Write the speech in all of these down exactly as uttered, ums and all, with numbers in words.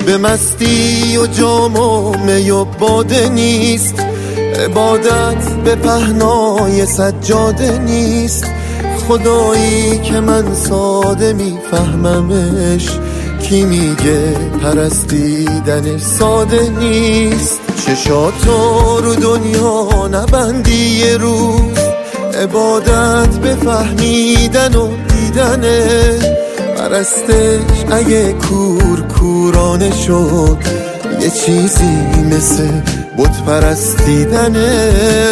به مستی و جام و می و باده نیست، عبادت به پهنای سجاده نیست. خدایی که من ساده میفهممش، کی میگه پرستیدنش ساده نیست. چشاتو رو دنیا نبندی یه روز، عبادت به فهمیدن و دیدنه. پرستش اگه کور کورانه شد، یه چیزی مثل بت پرستیدنه.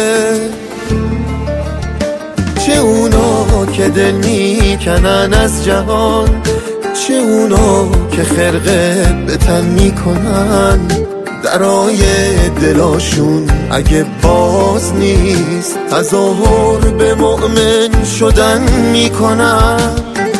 چه اونا که دل میکنن از جهان، چه اونا که خرقه به تن میکنن. درای دلاشون اگه باز نیست، تظاهر به مؤمن شدن میکنن.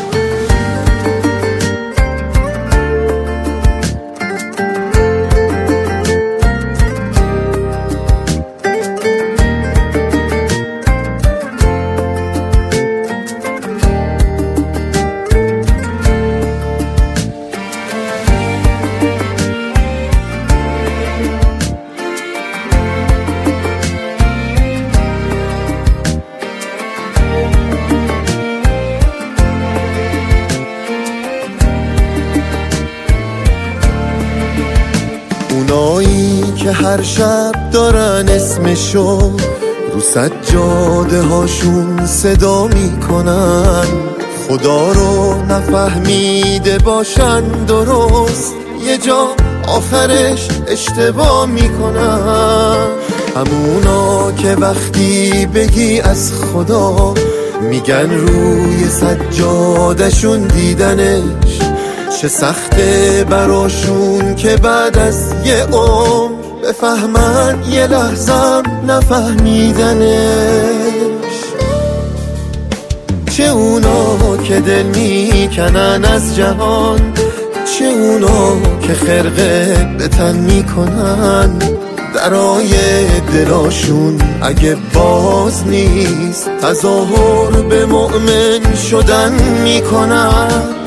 اونایی که هر شب دارن اسمشو رو سجاده هاشون صدا میکنن، خدا رو نفهمیده باشن درست، یه جا آخرش اشتباه میکنن. همونا که وقتی بگی از خدا، میگن روی سجادهشون دیدنش. چه سخته براشون که بعد از یه عمر بفهمن یه لحظم نفهمیدنش. چه اونا که دل میکنن از جهان، چه اونا که خرقه به تن میکنن. درای دلاشون اگه باز نیست، تظاهر به مؤمن شدن میکنن.